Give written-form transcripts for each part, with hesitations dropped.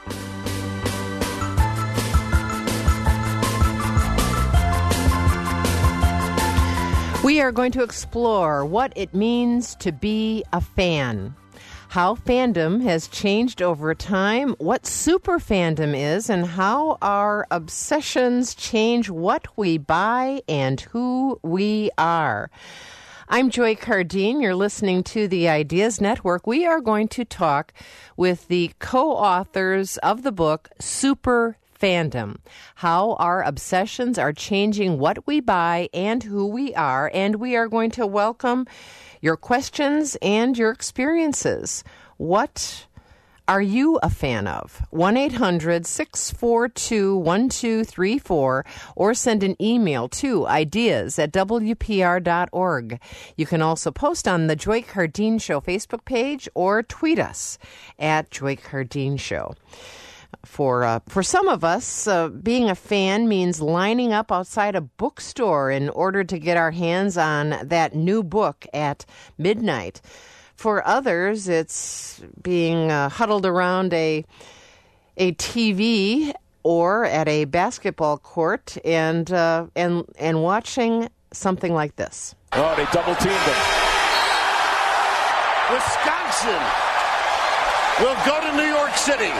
We are going to explore what it means to be a fan, how fandom has changed over time, what super fandom is, and how our obsessions change what we buy and who we are. I'm Joy Cardine. You're listening to the Ideas Network. We are going to talk with the co-authors of the book, Super Fandom, how our obsessions are changing what we buy and who we are, and we are going to welcome your questions and your experiences. What are you a fan of? 1-800-642-1234 or send an email to ideas@wpr.org. You can also post on the Joy Cardine Show Facebook page or tweet us at Joy Cardine Show. For some of us, being a fan means lining up outside a bookstore in order to get our hands on that new book at midnight. For others, it's being huddled around a TV or at a basketball court and watching something like this. Oh, they double-teamed them. Wisconsin will go to New York City.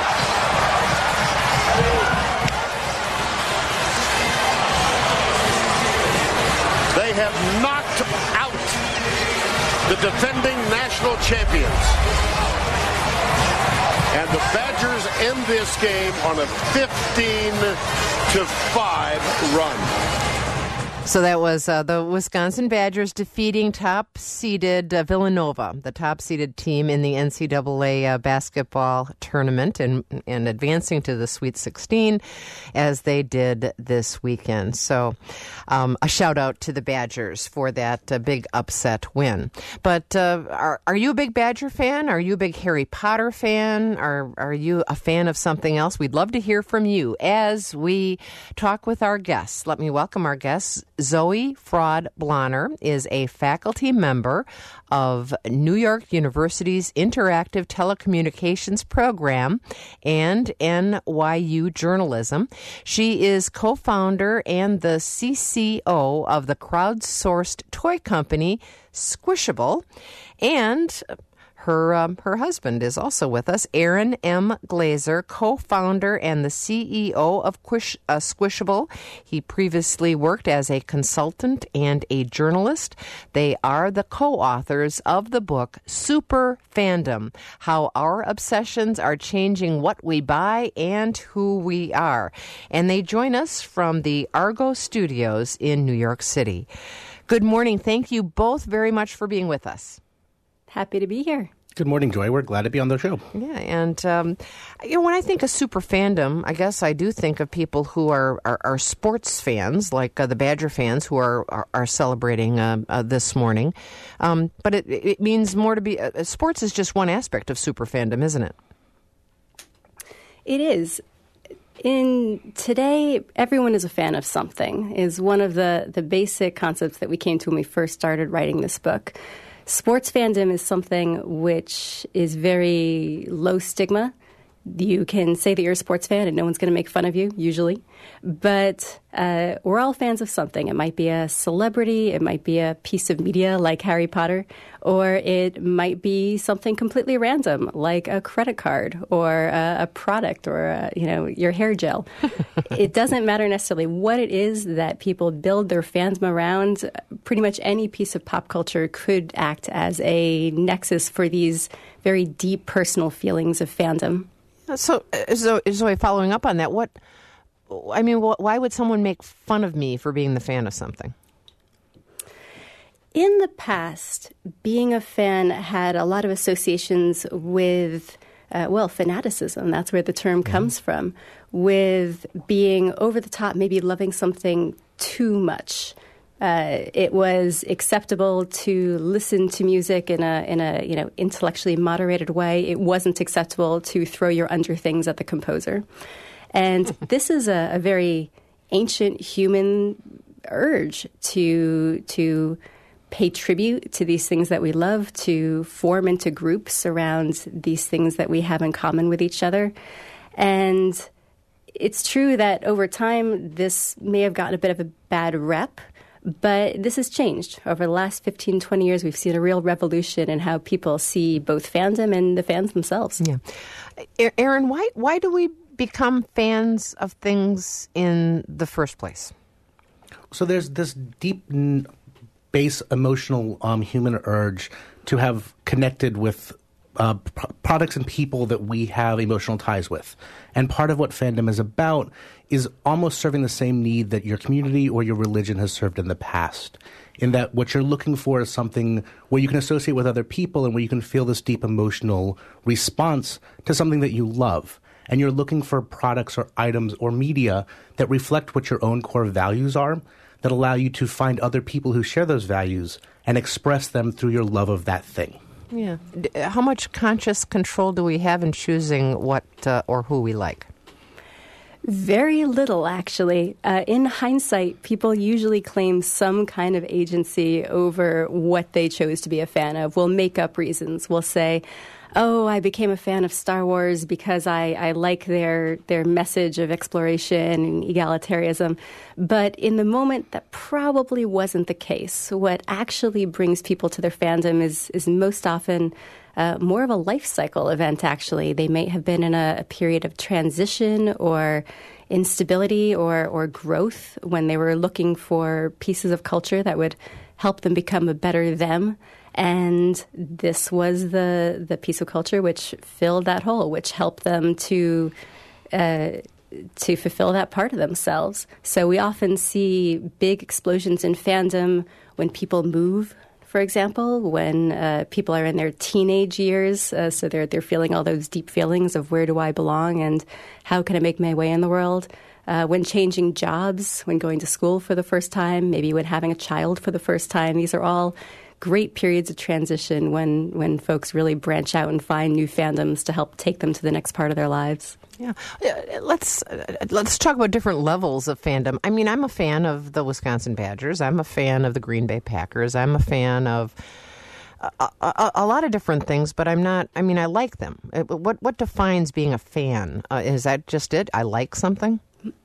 They have knocked out the defending national champions. And the Badgers end this game on a 15-5 run. So that was the Wisconsin Badgers defeating top-seeded Villanova, the top-seeded team in the NCAA basketball tournament, and advancing to the Sweet 16 as they did this weekend. So a shout-out to the Badgers for that big upset win. But are you a big Badger fan? Are you a big Harry Potter fan? Are you a fan of something else? We'd love to hear from you as we talk with our guests. Let me welcome our guests. Zoe Fraud-Blonner is a faculty member of New York University's Interactive Telecommunications Program and NYU Journalism. She is co-founder and the CCO of the crowdsourced toy company Squishable, and her husband is also with us, Aaron M. Glazer, co-founder and the CEO of Squishable. He previously worked as a consultant and a journalist. They are the co-authors of the book Super Fandom, How Our Obsessions Are Changing What We Buy and Who We Are. And they join us from the Argo Studios in New York City. Good morning. Thank you both very much for being with us. Happy to be here. Good morning, Joy. We're glad to be on the show. Yeah, and when I think of super fandom, I guess I do think of people who are sports fans, like the Badger fans who are celebrating this morning. But it means more to be. Sports is just one aspect of super fandom, isn't it? It is. Today, everyone is a fan of something, is one of the basic concepts that we came to when we first started writing this book. Sports fandom is something which is very low stigma. You can say that you're a sports fan and no one's going to make fun of you, usually. But we're all fans of something. It might be a celebrity, it might be a piece of media like Harry Potter, or it might be something completely random like a credit card or a product or your hair gel. It doesn't matter necessarily what it is that people build their fandom around. Pretty much any piece of pop culture could act as a nexus for these very deep personal feelings of fandom. So Zoe, following up on that, why would someone make fun of me for being the fan of something? In the past, being a fan had a lot of associations with, fanaticism. That's where the term comes from, with being over the top, maybe loving something too much. It was acceptable to listen to music in a intellectually moderated way. It wasn't acceptable to throw your underthings at the composer. And this is a very ancient human urge to pay tribute to these things that we love, to form into groups around these things that we have in common with each other. And it's true that over time, this may have gotten a bit of a bad rep, but this has changed. Over the last 15, 20 years, we've seen a real revolution in how people see both fandom and the fans themselves. Yeah. Erin, why do we become fans of things in the first place? So there's this deep base emotional human urge to have connected with products and people that we have emotional ties with. And part of what fandom is about is almost serving the same need that your community or your religion has served in the past. In that what you're looking for is something where you can associate with other people and where you can feel this deep emotional response to something that you love. And you're looking for products or items or media that reflect what your own core values are, that allow you to find other people who share those values and express them through your love of that thing. Yeah. How much conscious control do we have in choosing what or who we like? Very little, actually. In hindsight, people usually claim some kind of agency over what they chose to be a fan of. We'll make up reasons. We'll say, oh, I became a fan of Star Wars because I like their message of exploration and egalitarianism. But in the moment, that probably wasn't the case. What actually brings people to their fandom is most often more of a life cycle event, actually. They may have been in a period of transition or instability or growth when they were looking for pieces of culture that would help them become a better them. And this was the piece of culture which filled that hole, which helped them to fulfill that part of themselves. So we often see big explosions in fandom when people move, for example, when people are in their teenage years. So they're feeling all those deep feelings of where do I belong and how can I make my way in the world. When changing jobs, when going to school for the first time, maybe when having a child for the first time. These are all great periods of transition when folks really branch out and find new fandoms to help take them to the next part of their lives. Yeah, let's talk about different levels of fandom. I mean, I'm a fan of the Wisconsin Badgers. I'm a fan of the Green Bay Packers. I'm a fan of a lot of different things, but I'm not. I mean, I like them. What defines being a fan? Is that just it? I like something?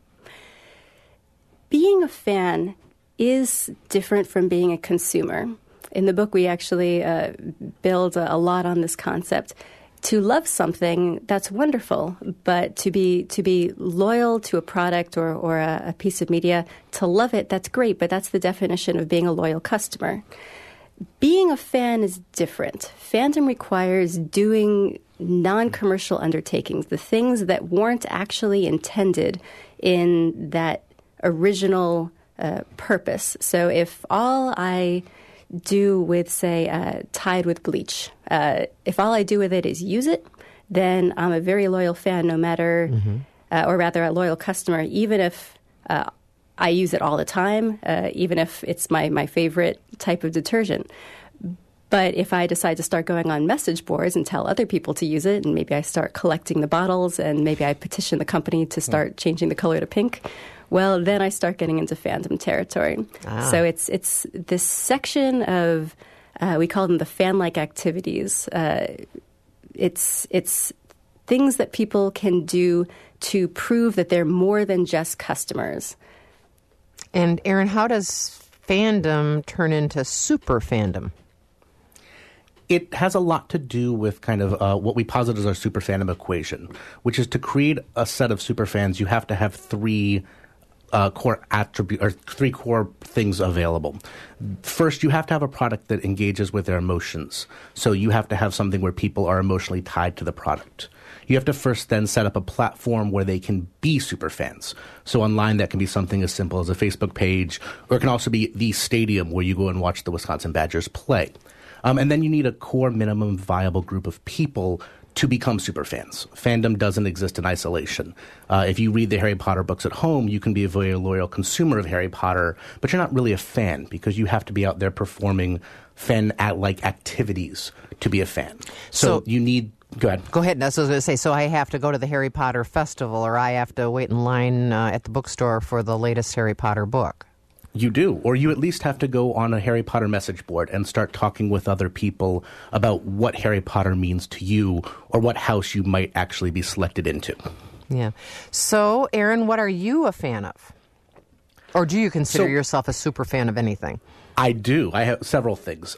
Being a fan is different from being a consumer. In the book, we actually build a lot on this concept. To love something, that's wonderful, but to be loyal to a product or a piece of media, to love it, that's great, but that's the definition of being a loyal customer. Being a fan is different. Fandom requires doing non-commercial undertakings, the things that weren't actually intended in that original purpose. So if all I do with, say, Tide with bleach, if all I do with it is use it, then I'm a very loyal fan no matter, or rather a loyal customer, even if I use it all the time, even if it's my favorite type of detergent. But if I decide to start going on message boards and tell other people to use it, and maybe I start collecting the bottles, and maybe I petition the company to start changing the color to pink, well, then I start getting into fandom territory. So it's this section of, we call them the fan-like activities. It's things that people can do to prove that they're more than just customers. And Erin, how does fandom turn into super fandom? It has a lot to do with kind of what we posit as our super fandom equation, which is to create a set of super fans, you have to have three core attribute or three core things available. First, you have to have a product that engages with their emotions. So you have to have something where people are emotionally tied to the product. You have to first then set up a platform where they can be super fans. So online, that can be something as simple as a Facebook page, or it can also be the stadium where you go and watch the Wisconsin Badgers play. And then you need a core minimum viable group of people to become super fans. Fandom doesn't exist in isolation. If you read the Harry Potter books at home, you can be a very loyal consumer of Harry Potter, but you're not really a fan because you have to be out there performing fan-like activities to be a fan. So you need... Go ahead. Go ahead. That's what I was going to say. So I have to go to the Harry Potter Festival, or I have to wait in line at the bookstore for the latest Harry Potter book. You do, or you at least have to go on a Harry Potter message board and start talking with other people about what Harry Potter means to you or what house you might actually be selected into. Yeah. So, Aaron, what are you a fan of? Or do you consider yourself a super fan of anything? I do. I have several things.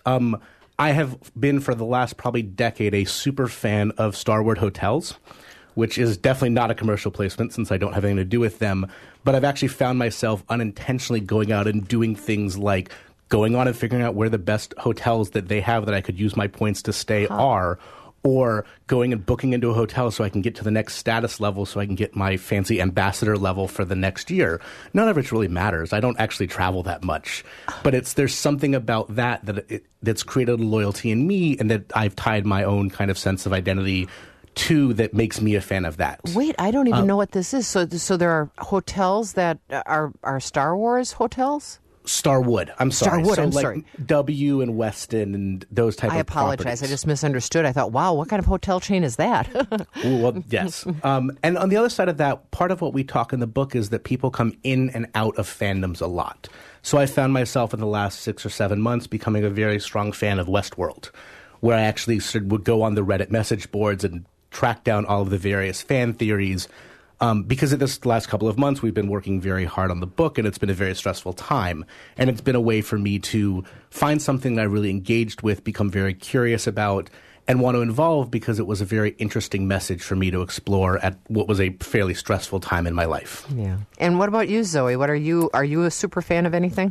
I have been for the last probably decade a super fan of Starwood Hotels, which is definitely not a commercial placement since I don't have anything to do with them. But I've actually found myself unintentionally going out and doing things like going on and figuring out where the best hotels that they have that I could use my points to stay are, or going and booking into a hotel so I can get to the next status level so I can get my fancy ambassador level for the next year. None of it really matters. I don't actually travel that much. But there's something about that's created a loyalty in me and that I've tied my own kind of sense of identity to that makes me a fan of that. Wait, I don't even know what this is. So there are hotels that are Star Wars hotels? Starwood. I'm sorry. Starwood, so I'm like sorry. W and Westin and those type I of apologize. properties. I just misunderstood. I thought, wow, what kind of hotel chain is that? Ooh, well, yes. And on the other side of that, part of what we talk in the book is that people come in and out of fandoms a lot. So I found myself in the last 6 or 7 months becoming a very strong fan of Westworld, where I actually would go on the Reddit message boards and track down all of the various fan theories. Because of this last couple of months, we've been working very hard on the book, and it's been a very stressful time. And it's been a way for me to find something that I really engaged with, become very curious about, and want to involve because it was a very interesting message for me to explore at what was a fairly stressful time in my life. Yeah. And what about you, Zoe? Are you a super fan of anything?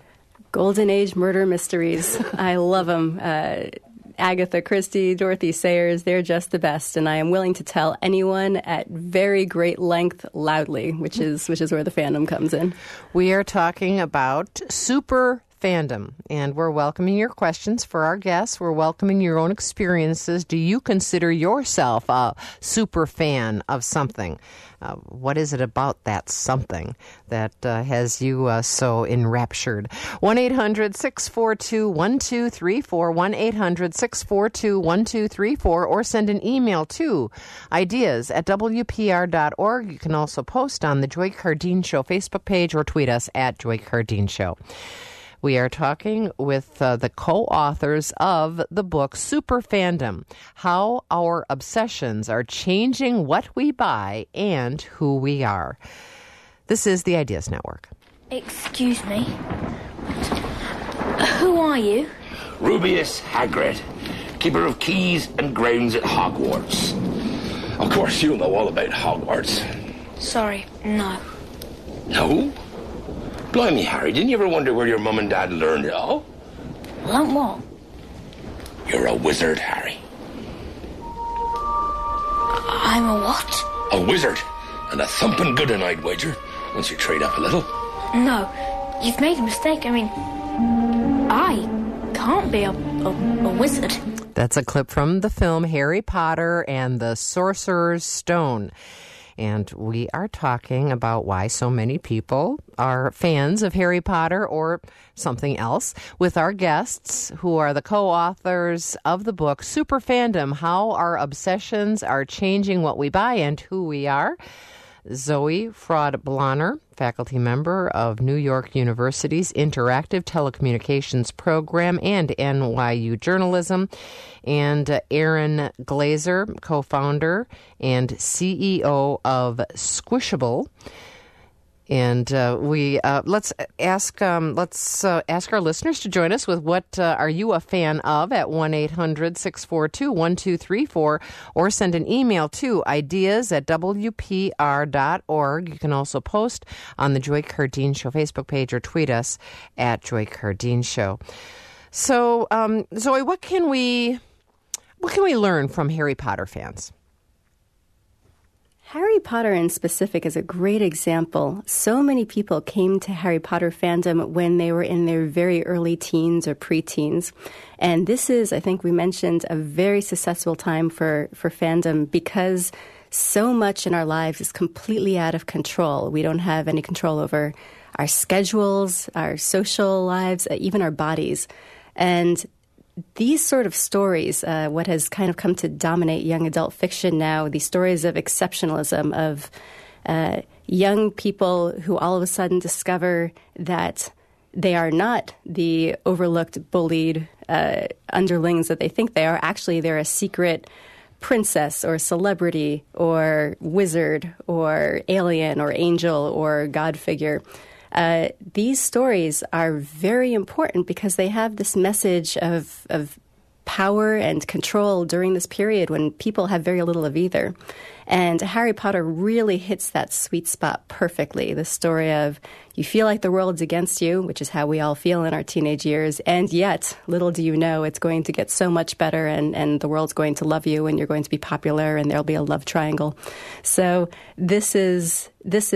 Golden Age murder mysteries. I love them. Agatha Christie, Dorothy Sayers, they're just the best. And I am willing to tell anyone at very great length loudly, which is where the fandom comes in. We are talking about super fandom, and we're welcoming your questions for our guests. We're welcoming your own experiences. Do you consider yourself a super fan of something? What is it about that something that has you so enraptured? 1-800-642-1234, 1-800-642-1234, or send an email to ideas@wpr.org. You can also post on the Joy Cardine Show Facebook page or tweet us at Joy Cardine Show. We are talking with the co-authors of the book Super Fandom, How Our Obsessions Are Changing What We Buy and Who We Are. This is the Ideas Network. Excuse me. Who are you? Rubeus Hagrid, keeper of keys and grounds at Hogwarts. Of course, you'll know all about Hogwarts. Sorry, no. No? Blimey, Harry, didn't you ever wonder where your mum and dad learned it all? Learned what? You're a wizard, Harry. I'm a what? A wizard. And a thumping good one, I'd wager, once you trade up a little. No, you've made a mistake. I mean, I can't be a wizard. That's a clip from the film Harry Potter and the Sorcerer's Stone. And we are talking about why so many people are fans of Harry Potter or something else with our guests who are the co-authors of the book Super Fandom, How Our Obsessions Are Changing What We Buy and Who We Are. Zoe Fraud-Blonner, faculty member of New York University's Interactive Telecommunications Program and NYU Journalism, and Aaron Glazer, co-founder and CEO of Squishable. And let's ask our listeners to join us with what are you a fan of at 1-800-642-1234, or send an email to ideas@wpr.org. You can also post on the Joy Cardine Show Facebook page or tweet us at Joy Cardine Show. So, Zoe, what can we learn from Harry Potter fans? Harry Potter in specific is a great example. So many people came to Harry Potter fandom when they were in their very early teens or preteens. And this is, I think we mentioned, a very successful time for fandom because so much in our lives is completely out of control. We don't have any control over our schedules, our social lives, even our bodies. And these sort of stories, what has kind of come to dominate young adult fiction now, these stories of exceptionalism, of young people who all of a sudden discover that they are not the overlooked, bullied underlings that they think they are. Actually, they're a secret princess or celebrity or wizard or alien or angel or god figure. These stories are very important because they have this message of power and control during this period when people have very little of either. And Harry Potter really hits that sweet spot perfectly. The story of you feel like the world's against you, which is how we all feel in our teenage years, and yet, little do you know, it's going to get so much better and the world's going to love you and you're going to be popular and there'll be a love triangle. So this is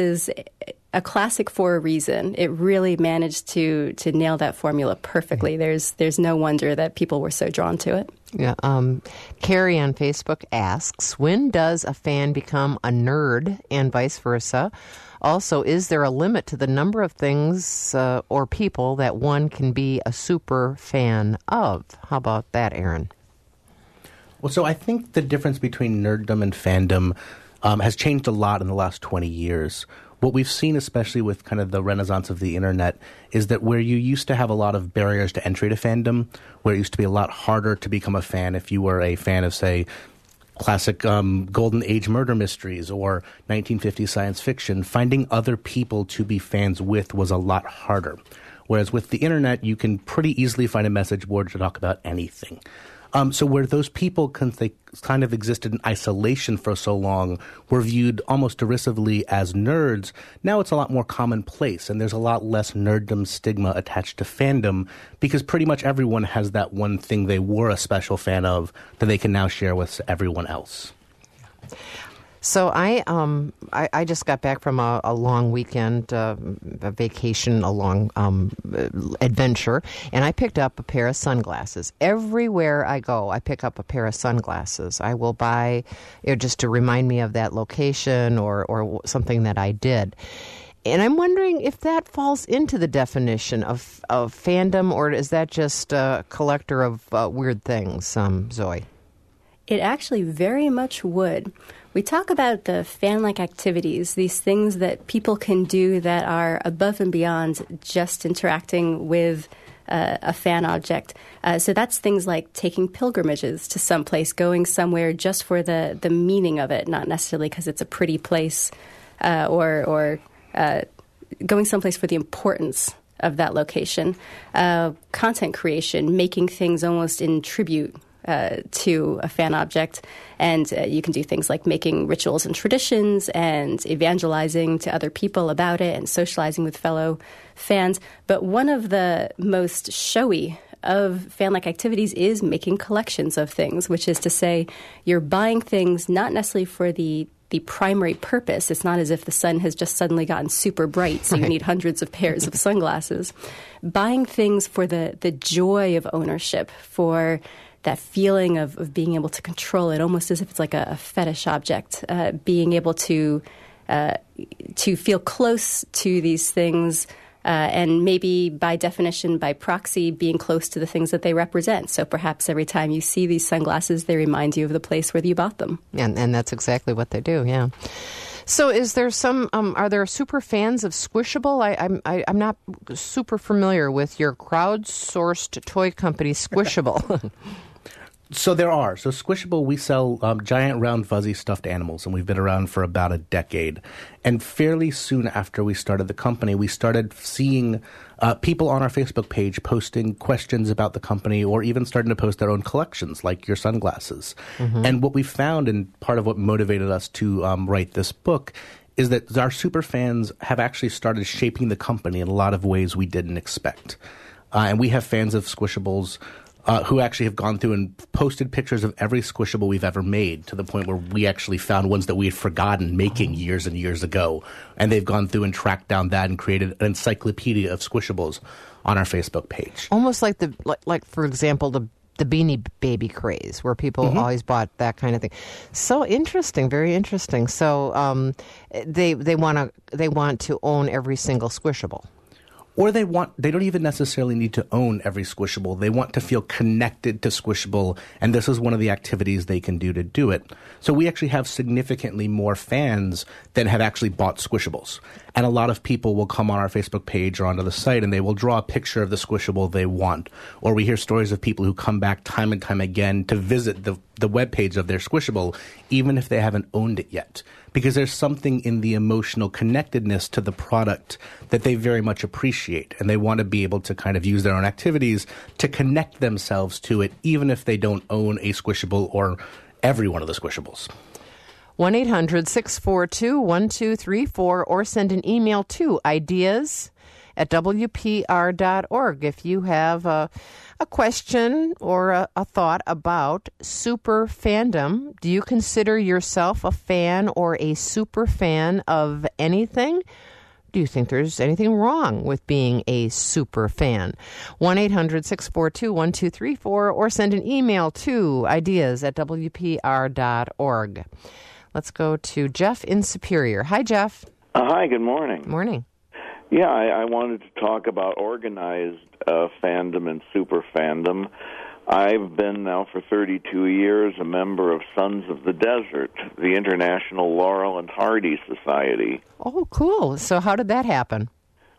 a classic for a reason. It really managed to nail that formula perfectly. There's no wonder that people were so drawn to it. Yeah. Carrie on Facebook asks, when does a fan become a nerd and vice versa? Also, is there a limit to the number of things or people that one can be a super fan of? How about that, Aaron? Well, so I think the difference between nerddom and fandom has changed a lot in the last 20 years. What we've seen, especially with kind of the renaissance of the internet, is that where you used to have a lot of barriers to entry to fandom, where it used to be a lot harder to become a fan if you were a fan of, say, classic Golden Age murder mysteries or 1950s science fiction, finding other people to be fans with was a lot harder. Whereas with the internet, you can pretty easily find a message board to talk about anything. So where those people they kind of existed in isolation for so long, were viewed almost derisively as nerds, now it's a lot more commonplace, and there's a lot less nerddom stigma attached to fandom because pretty much everyone has that one thing they were a special fan of that they can now share with everyone else. So I just got back from a long weekend, a vacation, a long adventure, and I picked up a pair of sunglasses. Everywhere I go, I pick up a pair of sunglasses. I will buy, just to remind me of that location or something that I did. And I'm wondering if that falls into the definition of fandom, or is that just a collector of weird things, Zoe? It actually very much would. We talk about the fan-like activities, these things that people can do that are above and beyond just interacting with a fan object. So that's things like taking pilgrimages to some place, going somewhere just for the meaning of it, not necessarily because it's a pretty place, or going someplace for the importance of that location. Content creation, making things almost in tribute to a fan object. And you can do things like making rituals and traditions and evangelizing to other people about it and socializing with fellow fans. But one of the most showy of fan-like activities is making collections of things, which is to say you're buying things not necessarily for the primary purpose. It's not as if the sun has just suddenly gotten super bright, so you need hundreds of pairs of sunglasses. Buying things for the joy of ownership, for that feeling of being able to control it, almost as if it's like a fetish object, being able to feel close to these things, and maybe by definition, by proxy, being close to the things that they represent. So perhaps every time you see these sunglasses, they remind you of the place where you bought them. And that's exactly what they do, yeah. So is there are there super fans of Squishable? I'm not super familiar with your crowdsourced toy company, Squishable. So there are. So Squishable, we sell giant, round, fuzzy stuffed animals, and we've been around for about a decade. And fairly soon after we started the company, we started seeing people on our Facebook page posting questions about the company, or even starting to post their own collections, like your sunglasses. Mm-hmm. And what we found, and part of what motivated us to write this book, is that our super fans have actually started shaping the company in a lot of ways we didn't expect. And we have fans of Squishables who actually have gone through and posted pictures of every Squishable we've ever made, to the point where we actually found ones that we had forgotten making years and years ago. And they've gone through and tracked down that and created an encyclopedia of Squishables on our Facebook page. Almost like like for example, the Beanie Baby craze, where people always bought that kind of thing. So interesting, very interesting. So they want to own every single Squishable. Or they don't even necessarily need to own every Squishable. They want to feel connected to Squishable, and this is one of the activities they can do to do it. So we actually have significantly more fans than have actually bought Squishables. And a lot of people will come on our Facebook page or onto the site, and they will draw a picture of the Squishable they want. Or we hear stories of people who come back time and time again to visit the the webpage of their Squishable, even if they haven't owned it yet. Because there's something in the emotional connectedness to the product that they very much appreciate. And they want to be able to kind of use their own activities to connect themselves to it, even if they don't own a Squishable or every one of the Squishables. 1-800-642-1234 or send an email to ideas@wpr.org if you have a question or a thought about super fandom. Do you consider yourself a fan or a super fan of anything? Do you think there's anything wrong with being a super fan? 1-800-642-1234 or send an email to ideas@wpr.org. Let's go to Jeff in Superior. Hi, Jeff. Hi, good morning. Morning. Yeah, I wanted to talk about organized fandom and super fandom. I've been now for 32 years a member of Sons of the Desert, the International Laurel and Hardy Society. Oh, cool. So how did that happen?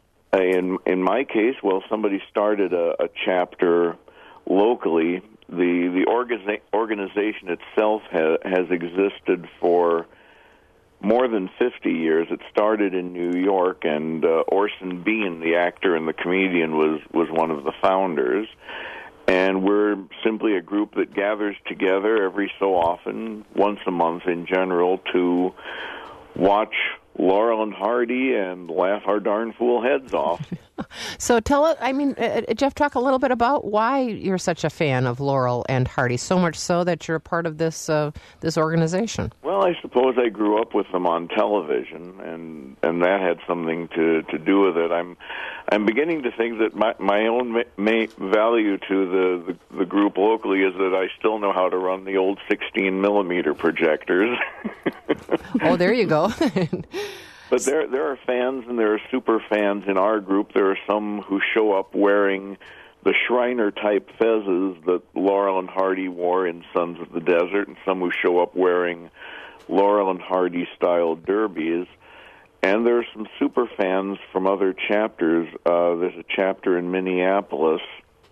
In my case, well, somebody started a chapter locally. The organization itself has existed for more than 50 years. It started in New York, and Orson Bean, the actor and the comedian, was one of the founders. And we're simply a group that gathers together every so often, once a month in general, to watch Laurel and Hardy and laugh our darn fool heads off. So tell us, Jeff, talk a little bit about why you're such a fan of Laurel and Hardy, so much so that you're a part of this this organization. Well, I suppose I grew up with them on television, and that had something to do with it. I'm beginning to think that my own value to the group locally is that I still know how to run the old 16mm projectors. Oh, there you go. But there are fans and there are super fans in our group. There are some who show up wearing the Shriner-type fezzes that Laurel and Hardy wore in Sons of the Desert, and some who show up wearing Laurel and Hardy-style derbies. And there are some super fans from other chapters. There's a chapter in Minneapolis,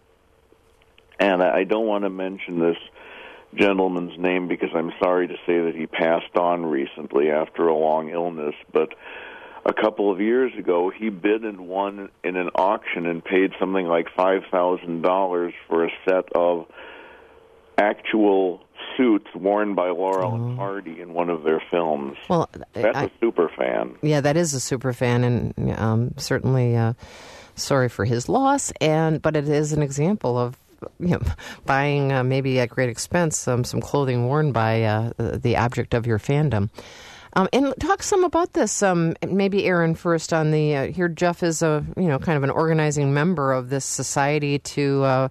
and I don't want to mention this gentleman's name because I'm sorry to say that he passed on recently after a long illness, but a couple of years ago he bid and won in an auction and paid something like $5,000 for a set of actual suits worn by Laurel and Hardy in one of their films. Well, that's a super fan. Yeah, that is a super fan, and certainly sorry for his loss, but it is an example of buying maybe at great expense some clothing worn by the object of your fandom. And talk some about this. Maybe Aaron first on the here. Jeff is a kind of an organizing member of this society to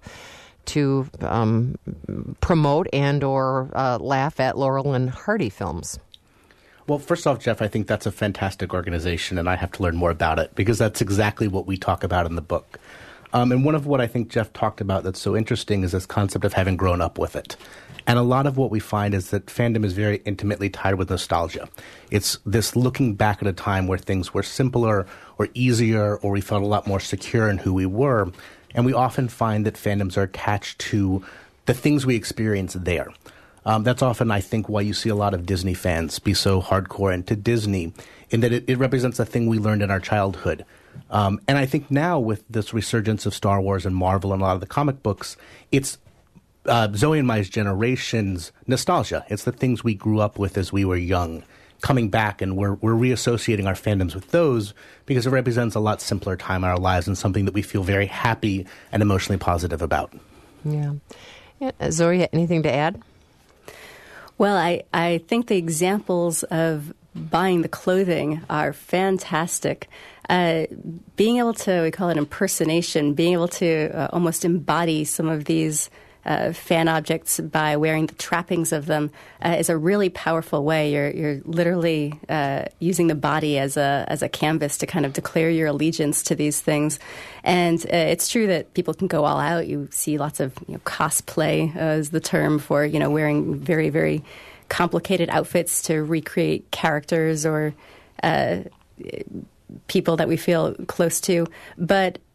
promote and or laugh at Laurel and Hardy films. Well, first off, Jeff, I think that's a fantastic organization, and I have to learn more about it because that's exactly what we talk about in the book. And one of what I think Jeff talked about that's so interesting is this concept of having grown up with it. And a lot of what we find is that fandom is very intimately tied with nostalgia. It's this looking back at a time where things were simpler or easier, or we felt a lot more secure in who we were. And we often find that fandoms are attached to the things we experience there. That's often, I think, why you see a lot of Disney fans be so hardcore into Disney, in that it represents a thing we learned in our childhood. And I think now with this resurgence of Star Wars and Marvel and a lot of the comic books, it's Zoe and my generation's nostalgia. It's the things we grew up with as we were young coming back, and we're reassociating our fandoms with those because it represents a lot simpler time in our lives and something that we feel very happy and emotionally positive about. Yeah. Zoe, anything to add? Well, I think the examples of buying the clothing are fantastic. Being able to, we call it impersonation, being able to almost embody some of these fan objects by wearing the trappings of them is a really powerful way. You're literally using the body as a canvas to kind of declare your allegiance to these things. And it's true that people can go all out. You see lots of cosplay is the term for wearing very, very complicated outfits to recreate characters or people that we feel close to. But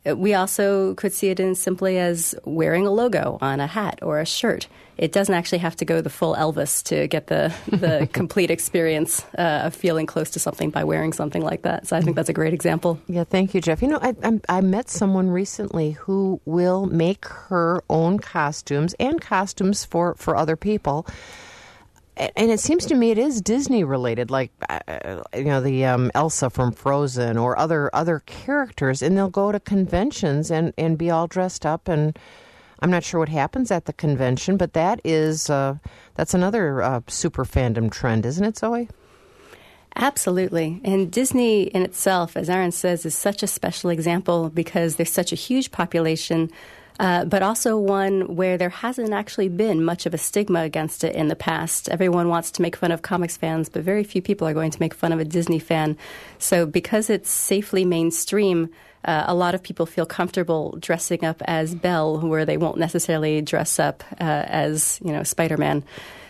We also could see it in simply as wearing a logo on a hat or a shirt. It doesn't actually have to go the full Elvis to get the complete experience of feeling close to something by wearing something like that. So I think that's a great example. Yeah, thank you, Jeff. You know, I met someone recently who will make her own costumes and costumes for other people. And it seems to me it is Disney related, like the Elsa from Frozen or other characters, and they'll go to conventions and be all dressed up. And I'm not sure what happens at the convention, but that's another super fandom trend, isn't it, Zoe? Absolutely. And Disney in itself, as Aaron says, is such a special example because there's such a huge population. But also one where there hasn't actually been much of a stigma against it in the past. Everyone wants to make fun of comics fans, but very few people are going to make fun of a Disney fan. So because it's safely mainstream, a lot of people feel comfortable dressing up as Belle, where they won't necessarily dress up as, Spider-Man.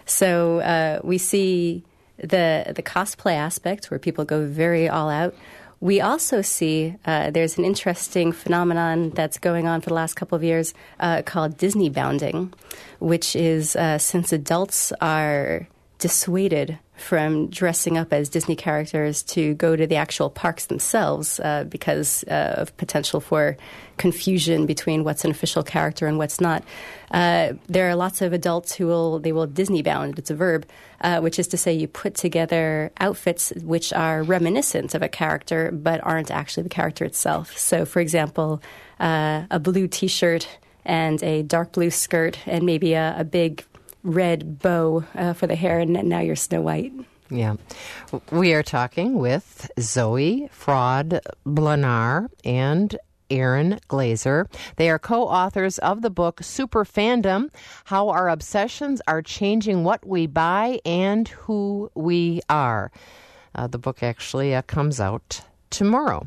So we see the cosplay aspect where people go very all out. We also see there's an interesting phenomenon that's going on for the last couple of years called Disney bounding, which is since adults are dissuaded from dressing up as Disney characters to go to the actual parks themselves because of potential for confusion between what's an official character and what's not. There are lots of adults who will Disney bound. It's a verb, which is to say you put together outfits which are reminiscent of a character but aren't actually the character itself. So, for example, a blue T-shirt and a dark blue skirt and maybe a big red bow for the hair, and now you're Snow White. Yeah. We are talking with Zoe Fraud-Blanar and Aaron Glazer. They are co-authors of the book Super Fandom, How Our Obsessions Are Changing What We Buy and Who We Are. The book actually comes out tomorrow.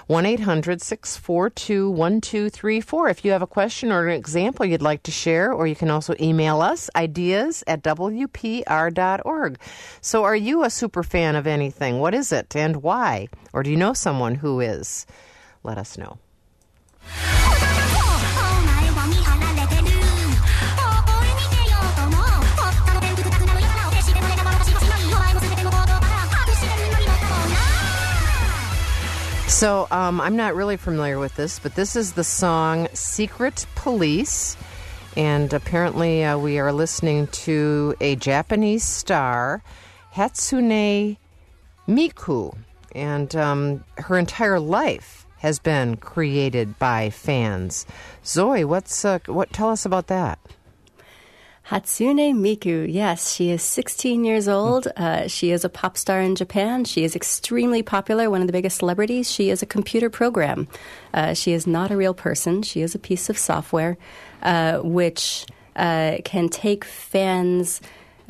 1-800-642-1234. If you have a question or an example you'd like to share, or you can also email us, ideas@wpr.org. So are you a super fan of anything? What is it and why? Or do you know someone who is? Let us know. So I'm not really familiar with this, but this is the song Secret Police. And apparently we are listening to a Japanese star, Hatsune Miku. And her entire life has been created by fans. Zoe, tell us about that? Hatsune Miku, yes, she is 16 years old. She is a pop star in Japan. She is extremely popular, one of the biggest celebrities. She is a computer program. She is not a real person. She is a piece of software which can take fans'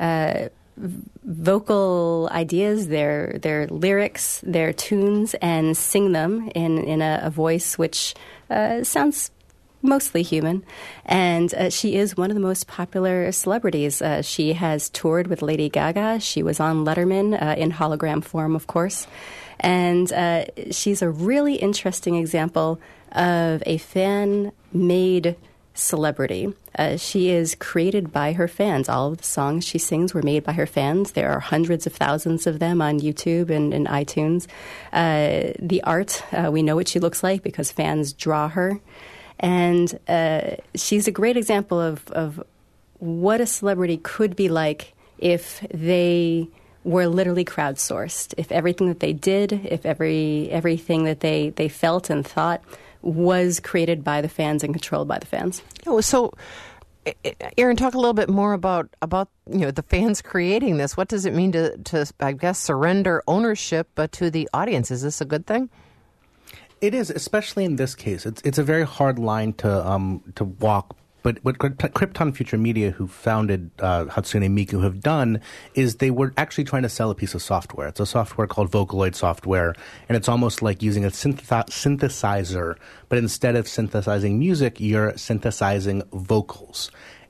vocal ideas, their lyrics, their tunes, and sing them in a voice which sounds mostly human. And she is one of the most popular celebrities. She has toured with Lady Gaga. She was on Letterman in hologram form, of course. And she's a really interesting example of a fan-made celebrity. She is created by her fans. All of the songs she sings were made by her fans. There are hundreds of thousands of them on YouTube and iTunes. The art, we know what she looks like because fans draw her. And she's a great example of what a celebrity could be like if they were literally crowdsourced, if everything that they did, if everything that they felt and thought was created by the fans and controlled by the fans. Oh, so, Aaron, talk a little bit more about the fans creating this. What does it mean to I guess, surrender ownership to the audience? Is this a good thing? It is, especially in this case. It's a very hard line to walk. But what Krypton Future Media, who founded Hatsune Miku, have done is they were actually trying to sell a piece of software. It's a software called Vocaloid software, and it's almost like using a synthesizer, but instead of synthesizing music, you're synthesizing vocals.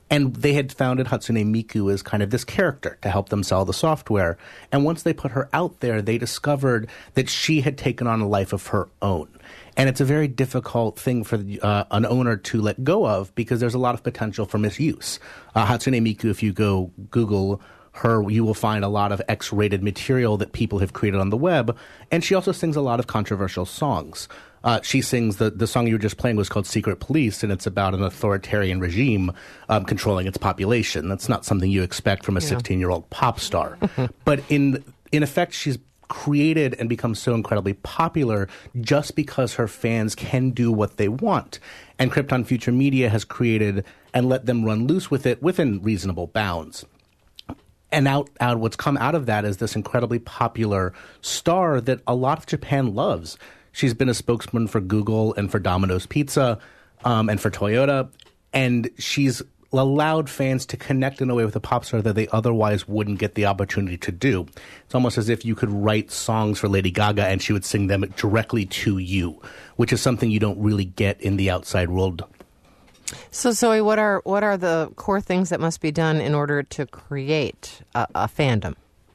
And they had founded Hatsune Miku as kind of this character to help them sell the software. And once they put her out there, they discovered that she had taken on a life of her own. And it's a very difficult thing for an owner to let go of because there's a lot of potential for misuse. Hatsune Miku, if you go Google her, you will find a lot of X-rated material that people have created on the web. And she also sings a lot of controversial songs. She sings, the song you were just playing was called Secret Police, and it's about an authoritarian regime controlling its population. That's not something you expect from a 16-year-old pop star. But in effect, she's created and become so incredibly popular just because her fans can do what they want. And Krypton Future Media has created and let them run loose with it within reasonable bounds. And out what's come out of that is this incredibly popular star that a lot of Japan loves. She's been a spokesman for Google and for Domino's Pizza and for Toyota. And she's allowed fans to connect in a way with a pop star that they otherwise wouldn't get the opportunity to do. It's almost as if you could write songs for Lady Gaga and she would sing them directly to you, which is something you don't really get in the outside world. So, Zoe, what are the core things that must be done in order to create a fandom?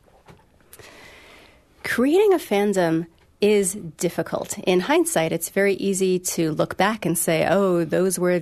Creating a fandom is difficult. In hindsight, it's very easy to look back and say, oh, those were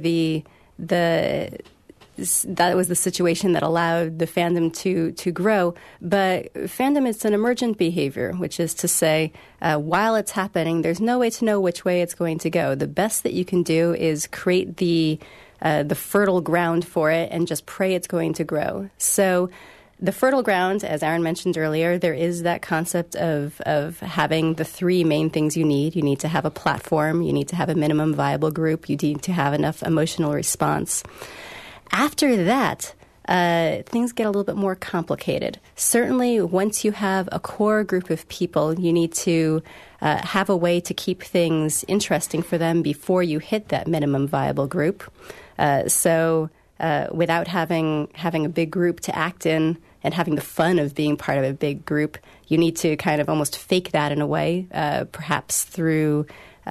that was the situation that allowed the fandom to grow. But fandom is an emergent behavior, which is to say, while it's happening, there's no way to know which way it's going to go. The best that you can do is create the fertile ground for it and just pray it's going to grow. So the fertile ground, as Aaron mentioned earlier, there is that concept of having the three main things you need. You need to have a platform. You need to have a minimum viable group. You need to have enough emotional response. After that, things get a little bit more complicated. Certainly, once you have a core group of people, you need to have a way to keep things interesting for them before you hit that minimum viable group. So without having a big group to act in and having the fun of being part of a big group, you need to kind of almost fake that in a way, perhaps through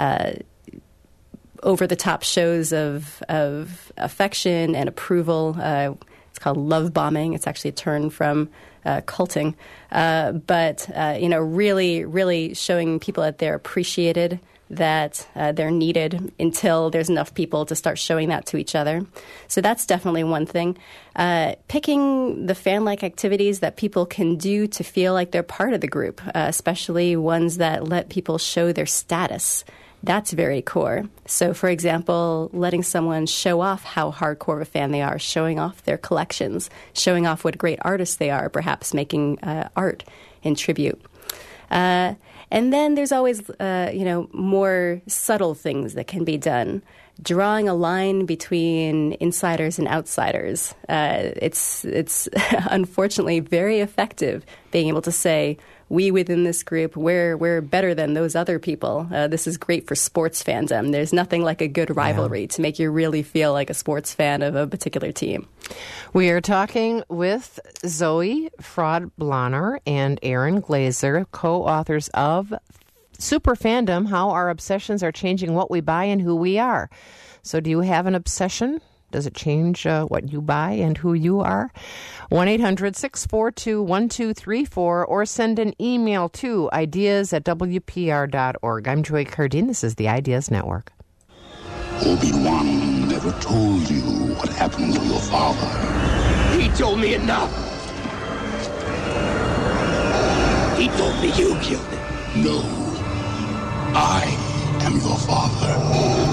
over-the-top shows of affection and approval. It's called love bombing. It's actually a turn from culting. But really, really showing people that they're appreciated, that they're needed until there's enough people to start showing that to each other. So that's definitely one thing. Picking the fan-like activities that people can do to feel like they're part of the group, especially ones that let people show their status. That's very core. So, for example, letting someone show off how hardcore of a fan they are, showing off their collections, showing off what great artists they are, perhaps making art in tribute. And then there's always, more subtle things that can be done. Drawing a line between insiders and outsiders. It's unfortunately very effective being able to say, we within this group, we're better than those other people. This is great for sports fandom. There's nothing like a good rivalry to make you really feel like a sports fan of a particular team. We are talking with Zoe Fraud-Blanner and Aaron Glazer, co-authors of Super Fandom, How Our Obsessions Are Changing What We Buy and Who We Are. So do you have an obsession? Does it change what you buy and who you are? 1-800-642-1234 or send an email to ideas@wpr.org. I'm Joy Cardine. This is the Ideas Network. Obi-Wan never told you what happened to your father. He told me enough. He told me you killed him. No. I am your father.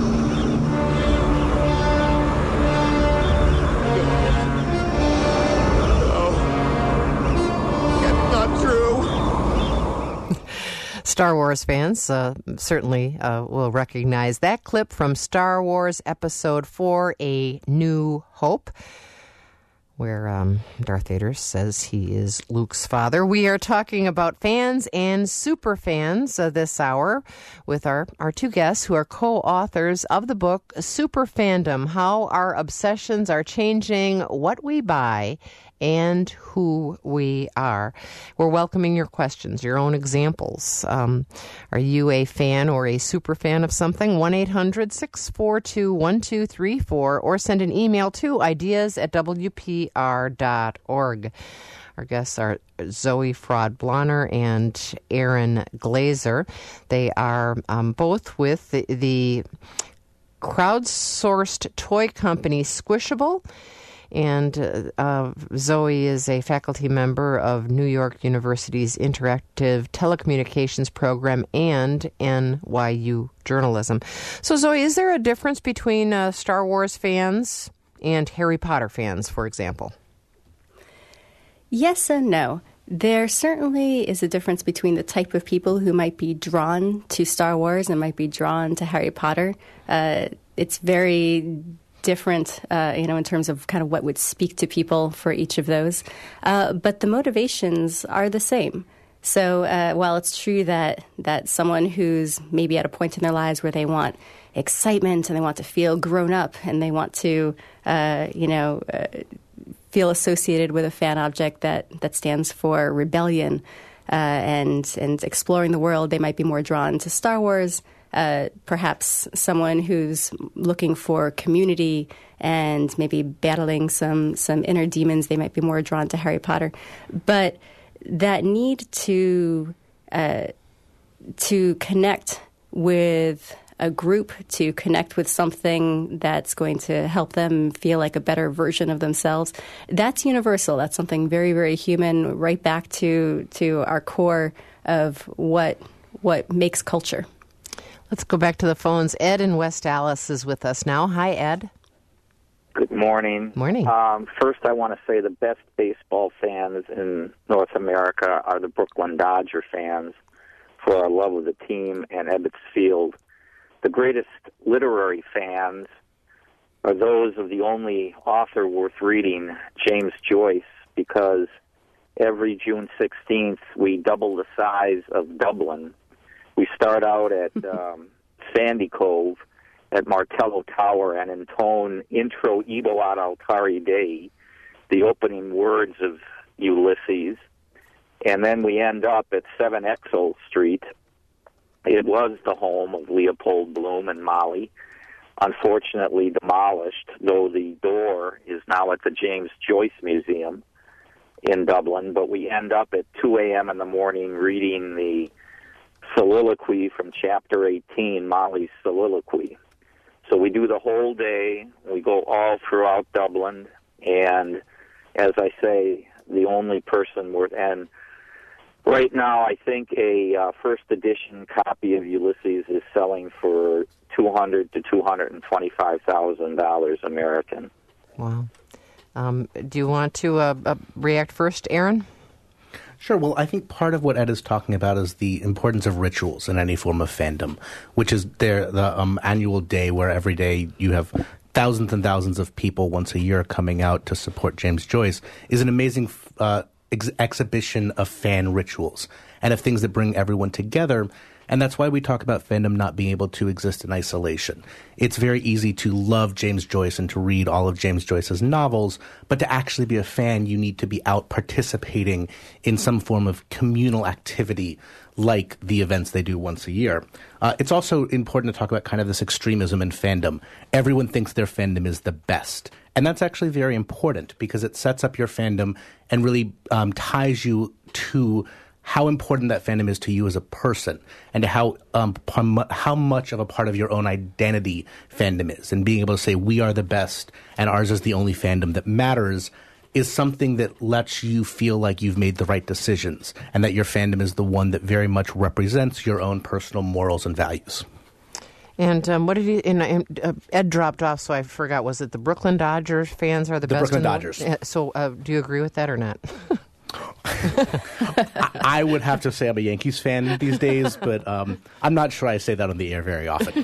Star Wars fans certainly will recognize that clip from Star Wars Episode 4, A New Hope, where Darth Vader says he is Luke's father. We are talking about fans and super fans this hour with our two guests who are co-authors of the book Super Fandom, How Our Obsessions Are Changing What We Buy and who we are. We're welcoming your questions, your own examples. Are you a fan or a super fan of something? 1-800-642-1234, or send an email to ideas@wpr.org. Our guests are Zoe Fraud-Blonner and Aaron Glazer. They are both with the crowdsourced toy company Squishable. And Zoe is a faculty member of New York University's Interactive Telecommunications Program and NYU Journalism. So, Zoe, is there a difference between Star Wars fans and Harry Potter fans, for example? Yes and no. There certainly is a difference between the type of people who might be drawn to Star Wars and might be drawn to Harry Potter. It's very different, in terms of kind of what would speak to people for each of those. But the motivations are the same. So while it's true that someone who's maybe at a point in their lives where they want excitement and they want to feel grown up and they want to, feel associated with a fan object that stands for rebellion and exploring the world, they might be more drawn to Star Wars. Perhaps someone who's looking for community and maybe battling some inner demons, they might be more drawn to Harry Potter. But that need to connect with a group, to connect with something that's going to help them feel like a better version of themselves, that's universal. That's something very, very human, right back to our core of what makes culture. Let's go back to the phones. Ed in West Allis is with us now. Hi, Ed. Good morning. Morning. First, I want to say the best baseball fans in North America are the Brooklyn Dodger fans for our love of the team and Ebbets Field. The greatest literary fans are those of the only author worth reading, James Joyce, because every June 16th we double the size of Dublin. We start out at Sandy Cove at Martello Tower and intone Intro Ebo ad Altari Dei, the opening words of Ulysses. And then we end up at 7 Exel Street. It was the home of Leopold Bloom and Molly, unfortunately demolished, though the door is now at the James Joyce Museum in Dublin. But we end up at 2 a.m. in the morning reading the soliloquy from Chapter 18, Molly's soliloquy. So we do the whole day. We go all throughout Dublin. And as I say, the only person worth... And right now, I think a first edition copy of Ulysses is selling for $200,000 to $225,000 American. Wow. Do you want to react first, Aaron? Sure. Well, I think part of what Ed is talking about is the importance of rituals in any form of fandom, which is the annual day where every day you have thousands and thousands of people once a year coming out to support James Joyce, is an amazing exhibition of fan rituals and of things that bring everyone together. And that's why we talk about fandom not being able to exist in isolation. It's very easy to love James Joyce and to read all of James Joyce's novels, but to actually be a fan, you need to be out participating in some form of communal activity like the events they do once a year. It's also important to talk about kind of this extremism in fandom. Everyone thinks their fandom is the best. And that's actually very important because it sets up your fandom and really ties you to how important that fandom is to you as a person and to how much of a part of your own identity fandom is. And being able to say, we are the best and ours is the only fandom that matters is something that lets you feel like you've made the right decisions and that your fandom is the one that very much represents your own personal morals and values. And what did he? Ed dropped off, so I forgot. Was it the Brooklyn Dodgers fans are the best? Brooklyn Dodgers. So, do you agree with that or not? I would have to say I'm a Yankees fan these days, but I'm not sure I say that on the air very often.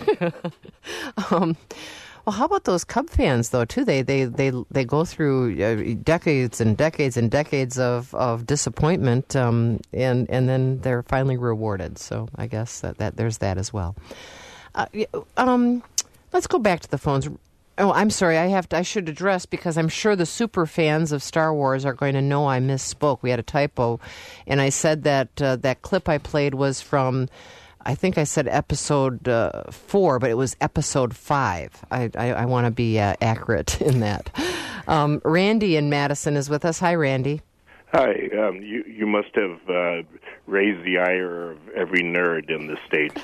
Well, how about those Cub fans, though, too? They go through decades and decades and decades of disappointment, and then they're finally rewarded. So I guess that there's that as well. Let's go back to the phones. Oh, I'm sorry. I should address, because I'm sure the super fans of Star Wars are going to know I misspoke. We had a typo, and I said that that clip I played was from, I think I said episode 4, but it was episode 5. I want to be accurate in that. Randy in Madison is with us. Hi, Randy. Hi. You must have raised the ire of every nerd in the state.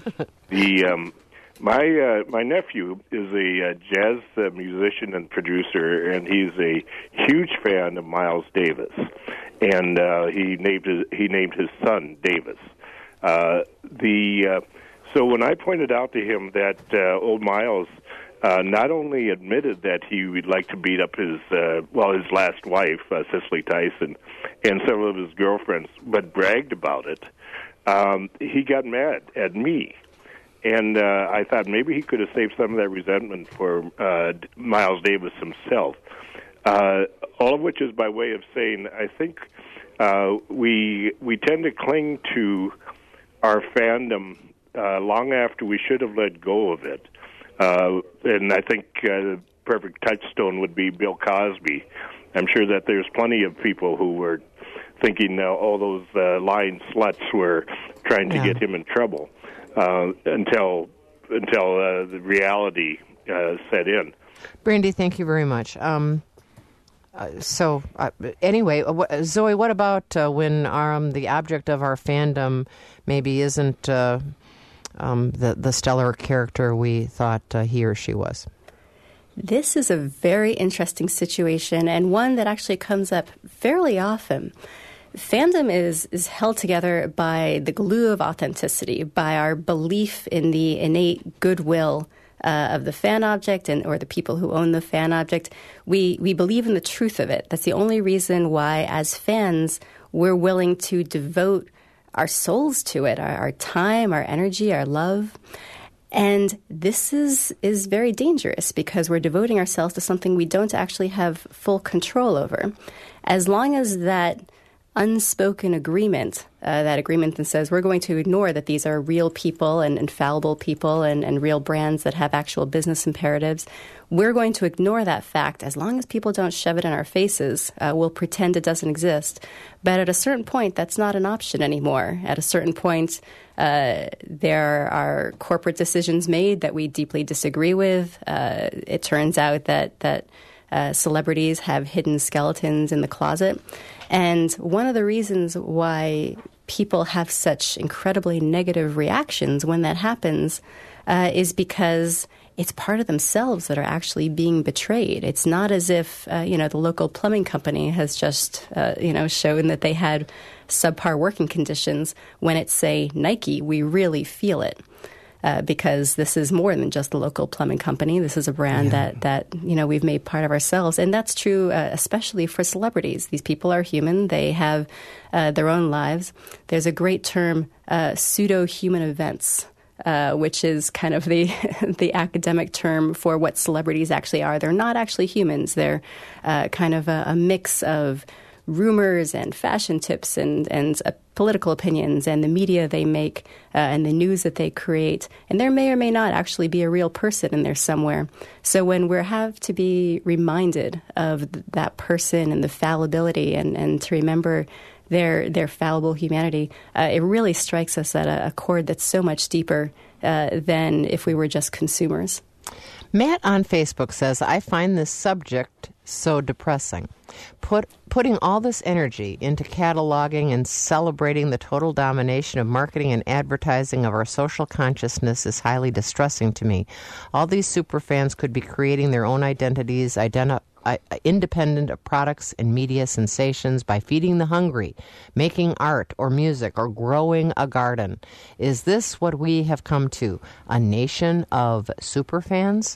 My nephew is a jazz musician and producer, and he's a huge fan of Miles Davis, and he named his son Davis. So when I pointed out to him that old Miles not only admitted that he would like to beat up his last wife, Cicely Tyson, and several of his girlfriends, but bragged about it, he got mad at me. And I thought maybe he could have saved some of that resentment for Miles Davis himself. All of which is by way of saying, I think we tend to cling to our fandom long after we should have let go of it. And I think the perfect touchstone would be Bill Cosby. I'm sure that there's plenty of people who were thinking all those lying sluts were trying to get him in trouble until the reality set in. Brandy, thank you very much. Anyway, Zoe, what about when the object of our fandom maybe isn't the stellar character we thought he or she was? This is a very interesting situation, and one that actually comes up fairly often. Fandom is held together by the glue of authenticity, by our belief in the innate goodwill of the fan object or the people who own the fan object. We believe in the truth of it. That's the only reason why, as fans, we're willing to devote our souls to it, our time, our energy, our love. And this is very dangerous because we're devoting ourselves to something we don't actually have full control over. As long as that unspoken agreement, that agreement that says we're going to ignore that these are real people and fallible people and real brands that have actual business imperatives, we're going to ignore that fact. As long as people don't shove it in our faces, we'll pretend it doesn't exist. But at a certain point, that's not an option anymore. At a certain point, there are corporate decisions made that we deeply disagree with. It turns out that celebrities have hidden skeletons in the closet. And one of the reasons why people have such incredibly negative reactions when that happens is because it's part of themselves that are actually being betrayed. It's not as if, the local plumbing company has just, shown that they had subpar working conditions. When it's, say, Nike, we really feel it. Because this is more than just the local plumbing company. This is a brand that we've made part of ourselves. And that's true especially for celebrities. These people are human. They have their own lives. There's a great term, pseudo-human events, which is kind of the academic term for what celebrities actually are. They're not actually humans. They're kind of a mix of rumors and fashion tips and political opinions and the media they make and the news that they create. And there may or may not actually be a real person in there somewhere. So when we have to be reminded of that person and the fallibility and to remember their fallible humanity, it really strikes us at a chord that's so much deeper than if we were just consumers. Matt on Facebook says, I find this subject so depressing. Putting all this energy into cataloging and celebrating the total domination of marketing and advertising of our social consciousness is highly distressing to me. All these superfans could be creating their own identities, independent of products and media sensations by feeding the hungry, making art or music, or growing a garden. Is this what we have come to? A nation of superfans?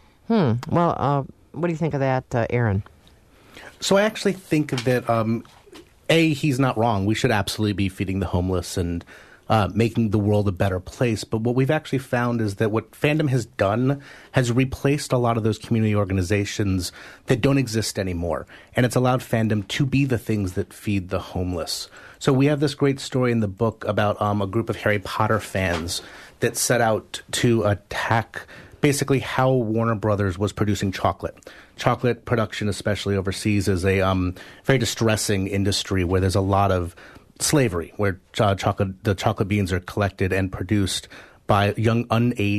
Well, what do you think of that, Aaron? So I actually think that, he's not wrong. We should absolutely be feeding the homeless and making the world a better place. But what we've actually found is that what fandom has done has replaced a lot of those community organizations that don't exist anymore. And it's allowed fandom to be the things that feed the homeless. So we have this great story in the book about a group of Harry Potter fans that set out to attack basically how Warner Brothers was producing chocolate. Chocolate production, especially overseas, is a very distressing industry where there's a lot of slavery, where the chocolate beans are collected and produced by young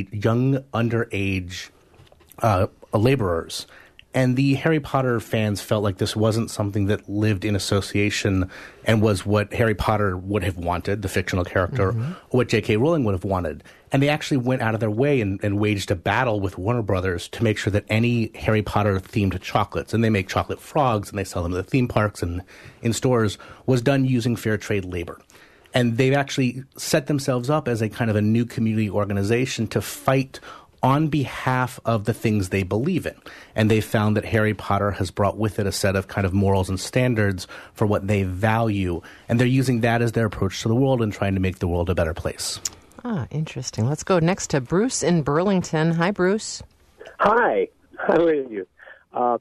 underage laborers. And the Harry Potter fans felt like this wasn't something that lived in association and was what Harry Potter would have wanted, the fictional character, or what J.K. Rowling would have wanted. And they actually went out of their way and waged a battle with Warner Brothers to make sure that any Harry Potter-themed chocolates, and they make chocolate frogs and they sell them to the theme parks and in stores, was done using fair trade labor. And they've actually set themselves up as a kind of a new community organization to fight on behalf of the things they believe in. And they found that Harry Potter has brought with it a set of kind of morals and standards for what they value. And they're using that as their approach to the world and trying to make the world a better place. Ah, interesting. Let's go next to Bruce in Burlington. Hi, Bruce. Hi. How are you? I'm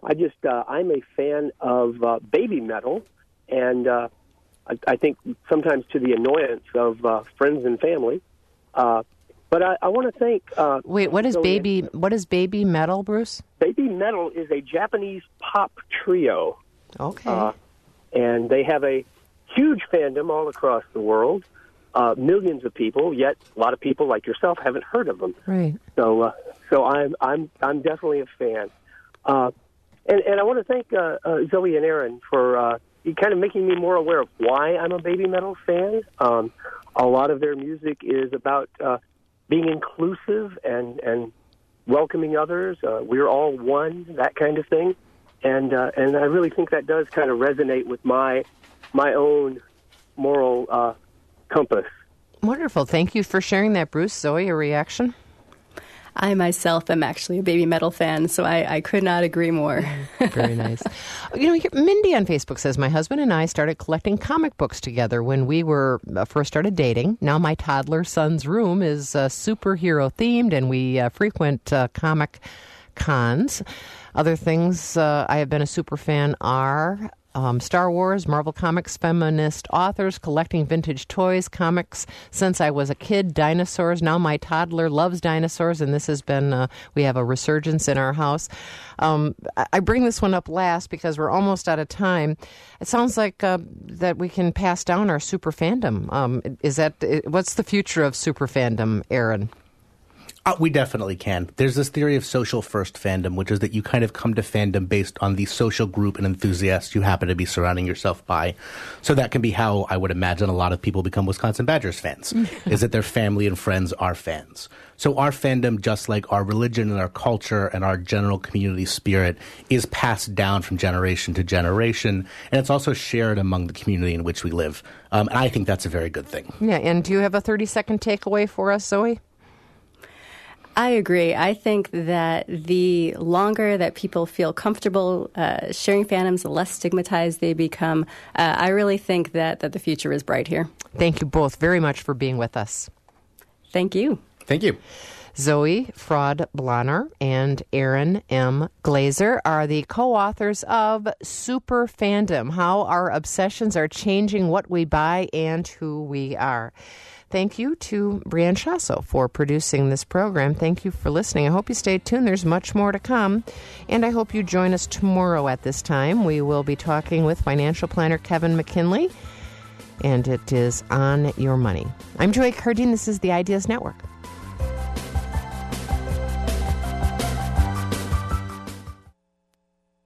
a fan of baby metal, and I think sometimes to the annoyance of friends and family. But I want to thank. Wait, what is baby metal, Bruce? Baby metal is a Japanese pop trio. Okay. And they have a huge fandom all across the world. Millions of people, yet a lot of people like yourself haven't heard of them. Right. So I'm definitely a fan. And I want to thank Zoe and Aaron for kind of making me more aware of why I'm a baby metal fan. A lot of their music is about being inclusive and welcoming others. We're all one, that kind of thing. And I really think that does kind of resonate with my own moral compass. Wonderful. Thank you for sharing that, Bruce. Zoe, a reaction? I myself am actually a baby metal fan, so I could not agree more. Very nice. Mindy on Facebook says, my husband and I started collecting comic books together when we were first started dating. Now my toddler son's room is superhero themed, and we frequent comic cons. Other things I have been a super fan are Star Wars, Marvel Comics, feminist authors, collecting vintage toys, comics since I was a kid, dinosaurs. Now my toddler loves dinosaurs, and this has been, we have a resurgence in our house. I bring this one up last because we're almost out of time. It sounds like that we can pass down our super fandom. What's the future of super fandom, Aaron? We definitely can. There's this theory of social first fandom, which is that you kind of come to fandom based on the social group and enthusiasts you happen to be surrounding yourself by. So that can be how I would imagine a lot of people become Wisconsin Badgers fans, is that their family and friends are fans. So our fandom, just like our religion and our culture and our general community spirit, is passed down from generation to generation, and it's also shared among the community in which we live. And I think that's a very good thing. Yeah, and do you have a 30-second takeaway for us, Zoe? I agree. I think that the longer that people feel comfortable sharing fandoms, the less stigmatized they become. I really think that the future is bright here. Thank you both very much for being with us. Thank you. Thank you. Zoe Fraud-Blahner and Aaron M. Glazer are the co-authors of Super Fandom, How Our Obsessions Are Changing What We Buy and Who We Are. Thank you to Brianne Shasso for producing this program. Thank you for listening. I hope you stay tuned. There's much more to come. And I hope you join us tomorrow at this time. We will be talking with financial planner Kevin McKinley, and it is On Your Money. I'm Joy Cardine. This is the Ideas Network.